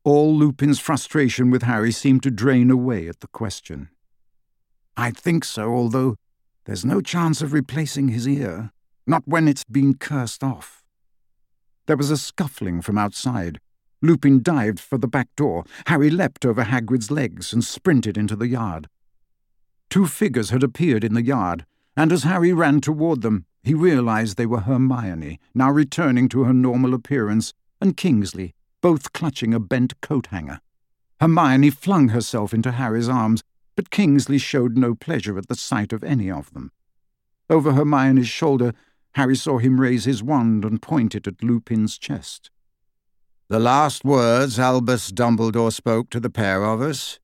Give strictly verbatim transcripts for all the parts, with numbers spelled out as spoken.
All Lupin's frustration with Harry seemed to drain away at the question. "I think so, although there's no chance of replacing his ear, not when it's been cursed off." There was a scuffling from outside. Lupin dived for the back door. Harry leapt over Hagrid's legs and sprinted into the yard. Two figures had appeared in the yard, and as Harry ran toward them, he realized they were Hermione, now returning to her normal appearance, and Kingsley, both clutching a bent coat-hanger. Hermione flung herself into Harry's arms, but Kingsley showed no pleasure at the sight of any of them. Over Hermione's shoulder, Harry saw him raise his wand and point it at Lupin's chest. "The last words Albus Dumbledore spoke to the pair of us.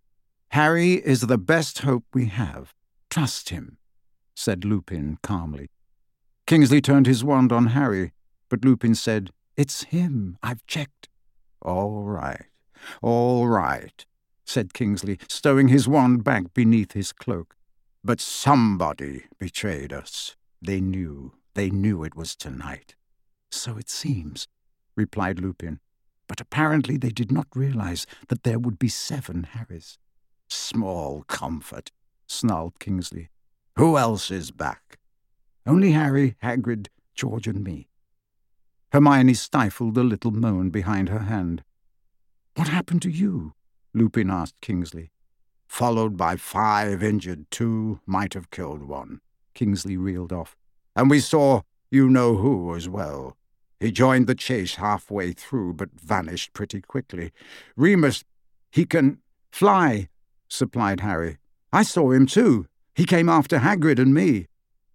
Harry is the best hope we have. Trust him," said Lupin calmly. Kingsley turned his wand on Harry, but Lupin said, "It's him. I've checked." "All right, all right," said Kingsley, stowing his wand back beneath his cloak. "But somebody betrayed us. They knew, they knew it was tonight." "So it seems," replied Lupin. "But apparently they did not realize that there would be seven Harrys." "Small comfort," snarled Kingsley. "Who else is back?" "Only Harry, Hagrid, George and me." Hermione stifled a little moan behind her hand. "What happened to you?" Lupin asked Kingsley. "Followed by five injured, two might have killed one," Kingsley reeled off. "And we saw you-know-who as well. He joined the chase halfway through, but vanished pretty quickly. Remus, he can fly," supplied Harry. "I saw him too. He came after Hagrid and me."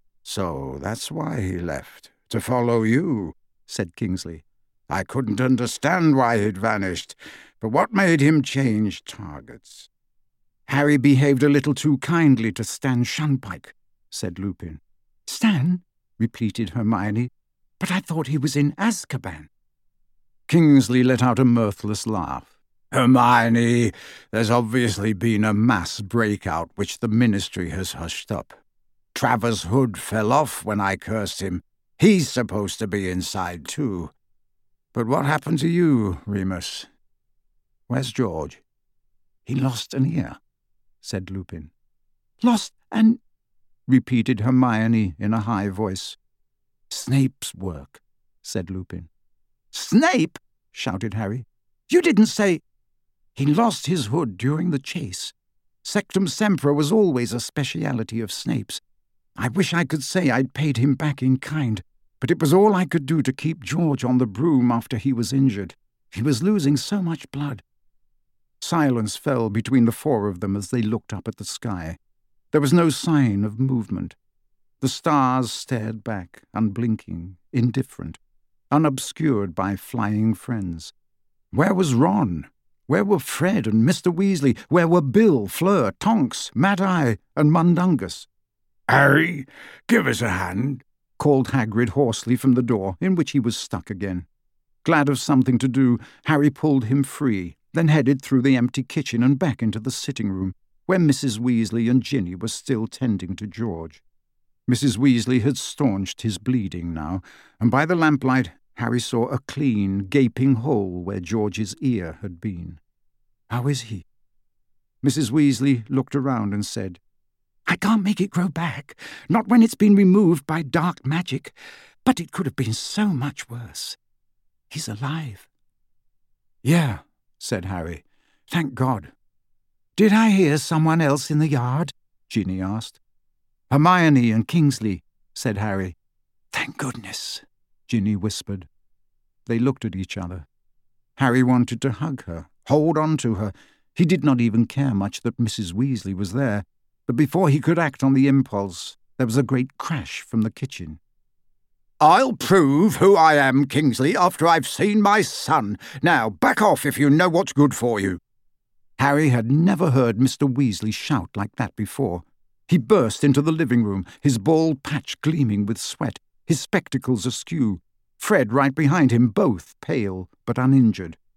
"So that's why he left, to follow you," said Kingsley. "I couldn't understand why he'd vanished, but what made him change targets?" "Harry behaved a little too kindly to Stan Shunpike," said Lupin. "Stan?" repeated Hermione. "But I thought he was in Azkaban." Kingsley let out a mirthless laugh. "Hermione, there's obviously been a mass breakout which the Ministry has hushed up. Travers Hood fell off when I cursed him. He's supposed to be inside too. But what happened to you, Remus? Where's George?" "He lost an ear," said Lupin. "Lost an—" repeated Hermione in a high voice. "Snape's work," said Lupin. "Snape!" shouted Harry. "You didn't say—" "He lost his hood during the chase. Sectum Sempra was always a speciality of Snape's. I wish I could say I'd paid him back in kind, but it was all I could do to keep George on the broom after he was injured. He was losing so much blood." Silence fell between the four of them as they looked up at the sky. There was no sign of movement. The stars stared back, unblinking, indifferent, unobscured by flying friends. Where was Ron? Where were Fred and Mister Weasley? Where were Bill, Fleur, Tonks, Mad-Eye, and Mundungus? "Harry, give us a hand," called Hagrid hoarsely from the door, in which he was stuck again. Glad of something to do, Harry pulled him free, then headed through the empty kitchen and back into the sitting room, where Missus Weasley and Ginny were still tending to George. Missus Weasley had staunched his bleeding now, and by the lamplight Harry saw a clean, gaping hole where George's ear had been. "How is he?" Missus Weasley looked around and said, "I can't make it grow back, not when it's been removed by dark magic, but it could have been so much worse. He's alive." "Yeah," said Harry. "Thank God." "Did I hear someone else in the yard?" Ginny asked. "Hermione and Kingsley," said Harry. "Thank goodness," Ginny whispered. They looked at each other. Harry wanted to hug her, hold on to her. He did not even care much that Missus Weasley was there, but before he could act on the impulse, there was a great crash from the kitchen. "I'll prove who I am, Kingsley, after I've seen my son. Now, back off if you know what's good for you." Harry had never heard Mister Weasley shout like that before. He burst into the living room, his bald patch gleaming with sweat, his spectacles askew. Fred right behind him, both pale but uninjured.